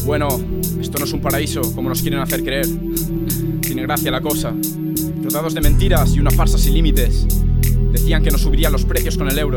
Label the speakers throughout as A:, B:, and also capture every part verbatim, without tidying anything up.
A: Bueno, esto no es un paraíso como nos quieren hacer creer. Tiene gracia la cosa. Rodados de mentiras y una farsa sin límites. Decían que nos subirían los precios con el euro.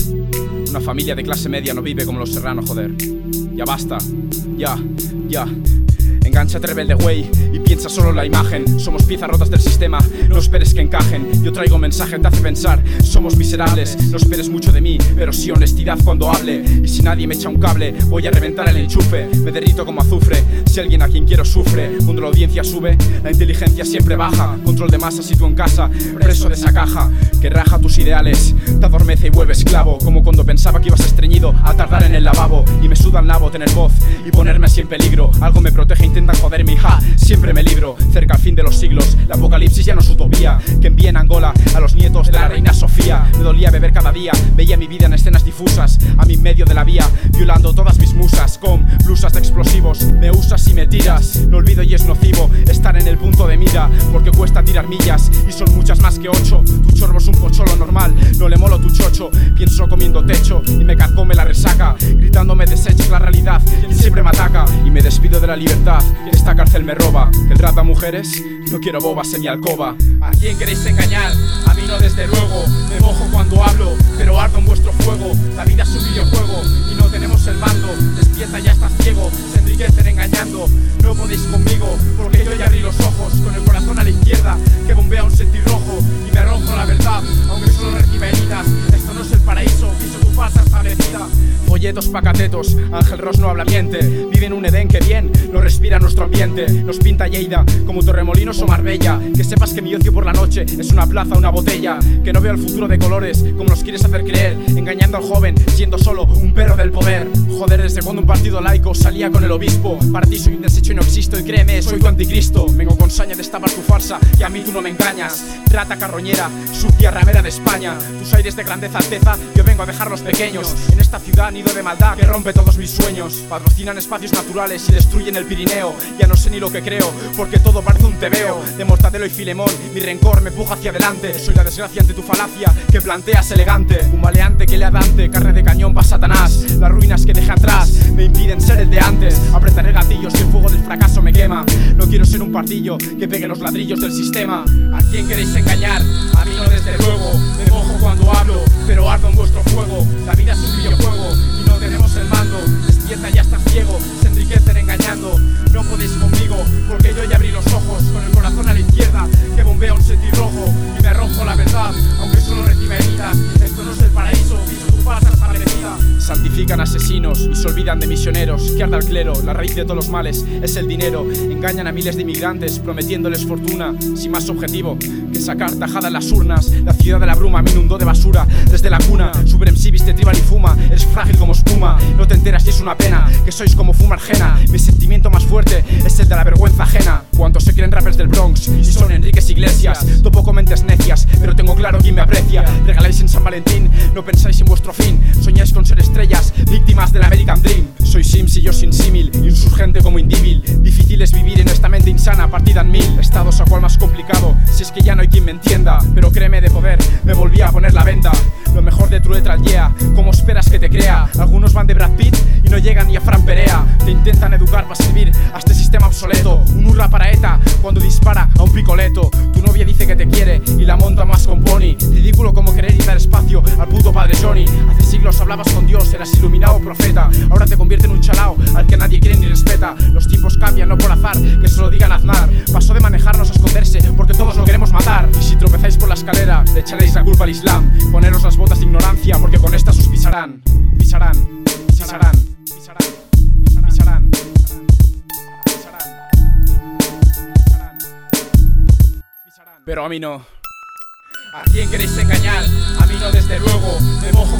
A: Una familia de clase media no vive como los serranos, joder. Ya basta, ya, ya. Engánchate, rebelde, güey, y piensa solo en la imagen. Somos piezas rotas del sistema, no esperes que encajen. Yo traigo un mensaje, te hace pensar. Somos miserables, no esperes mucho de mí, pero sí honestidad cuando hable. Y si nadie me echa un cable, voy a reventar el enchufe. Me derrito como azufre, si alguien a quien quiero sufre. Cuando la audiencia sube, la inteligencia siempre baja. Control de masas y tú en casa, preso de esa caja que raja tus ideales, te adormece y vuelve esclavo. Como cuando pensaba que ibas estreñido a tardar en el lavabo. Y me suda el nabo tener voz y ponerme así en peligro. Algo me protege, intentan joderme, hija, siempre me libro. Cerca al fin de los siglos, la apocalipsis ya no es utopía. Que envíen a Angola a los nietos de la reina Sofía. Me dolía beber cada día, veía mi vida en escenas difusas. A mi medio de la vía, violando todas mis musas. Con blusas de explosivos, me usas y me tiras. No olvido y es nocivo estar en el punto de mira, porque cuesta tirar millas y son muchas más que ocho. Tu chorbo es un pocholo normal, no le molo tu chocho. Pienso comiendo techo y me carcome la resaca, gritándome deseches la realidad y siempre me ataca. Y me despido de la libertad que esta cárcel me roba. Que el rap a mujeres, no quiero bobas en mi alcoba. ¿A quién queréis engañar? A mí no, desde luego. Me mojo cuando hablo, pero ardo en vuestro fuego. La vida es un videojuego y no tenemos el mando. Despierta, ya estás ciego, se enriquecen engañando. No podéis conmigo, porque yo ya abrí los ojos. Con el corazón a la izquierda, que bombea un sentir rojo. Y me arrojo la verdad, aunque solo reciba heridas. Esto no es el paraíso, piso tu falsa establecida. Folletos pacatetos, Ángel Ross no habla miente. Vive en un Edén que bien, no respira nuestro ambiente. Nos pinta Lleida como Torremolinos o Marbella. Que sepas que mi ocio por la noche es una plaza, una botella. Que no veo el futuro de colores como nos quieres hacer creer, engañando al joven, siendo solo un perro del poder. Joder, desde cuando un partido laico salía con el obispo. Para ti soy un desecho y no existo, y créeme, soy tu anticristo. Vengo con saña de destapar tu farsa, y a mí tú no me engañas. Rata carroñera, sucia ramera de España. Tus aires de grandeza, alteza, yo vengo a dejarlos pequeños. En esta ciudad nido de maldad que rompe todos mis sueños. Patrocinan espacios naturales y destruyen el Pirineo. Ya no sé ni lo que creo, porque todo parece un tebeo. De Mortadelo y Filemón, mi rencor me empuja hacia adelante. Soy la desgracia ante tu falacia que planteas elegante. Un maleante que le adante, carne de cañón pa' Satanás. Las ruinas que dejé atrás me impiden ser el de antes. Apretaré gatillos y el fuego del fracaso me quema. No quiero ser un pardillo que pegue los ladrillos del sistema. ¿A quién queréis engañar? A mí no, desde luego. Me mojo cuando hablo, pero ardo en vuestro fuego. La vida es un videojuego y no tenemos el mando. Despierta, ya estás ciego, se enriquecen engañando. No podéis conmigo, porque yo ya abrí los ojos. Con el corazón a la izquierda, que bombea un sentir rojo. Y me arrojo la verdad, aunque solo reciba heridas. Esto no es el paraíso, piso tu falsa establecida. Santifican asesinos y se olvidan de misioneros. Que arda el clero, la raíz de todos los males es el dinero. Engañan a miles de inmigrantes prometiéndoles fortuna, sin más objetivo que sacar tajada en las urnas. La ciudad de la bruma me inundó de basura desde la cuna. Super M C viste tribal y fuma, eres frágil como espuma. No te enteras y es una pena que sois como fuma ajena. Mi sentimiento más fuerte es el de la vergüenza ajena. Cuantos se creen rappers del Bronx y son Enríquez Iglesias. Topo con mentes necias, pero tengo claro quién me aprecia. Regaláis en San Valentín, no pensáis en vuestro fin. Soñáis con ser estrellas, víctimas del American Dream. Soy Sims y yo sin símil, insurgente como indíbil. Difícil es vivir en esta mente insana, partida en mil estados, a cual más complicado, si es que ya no hay quien me entienda. Pero créeme, de poder me volví a poner la venda. Lo mejor de tu letra al yeah, ¿cómo esperas que te crea? Algunos van de Brad Pitt y no llegan ni a Fran Perea. Te intentan educar para servir a este sistema obsoleto. Un hurra para ETA cuando dispara a un picoleto. Tu novia dice que te quiere y la monta más con pony. Ridículo como querer y dar espacio al puto padre Johnny. Hace siglos hablabas con Dios, eras iluminado profeta. Ahora te convierte en un chalao al que nadie quiere ni respeta. Los tiempos cambian, no por azar, que se lo digan Aznar. Pasó de manejarnos a esconderse porque todos lo queremos matar. Y si tropezáis por la escalera, le echaréis la culpa al Islam. Poneros las botas de ignorancia porque con estas os pisarán. Pisarán, pisarán, pisarán, pisarán, pisarán, pisarán. Pero a mí no. ¿A quién queréis engañar? A mí no, desde luego. Me mojo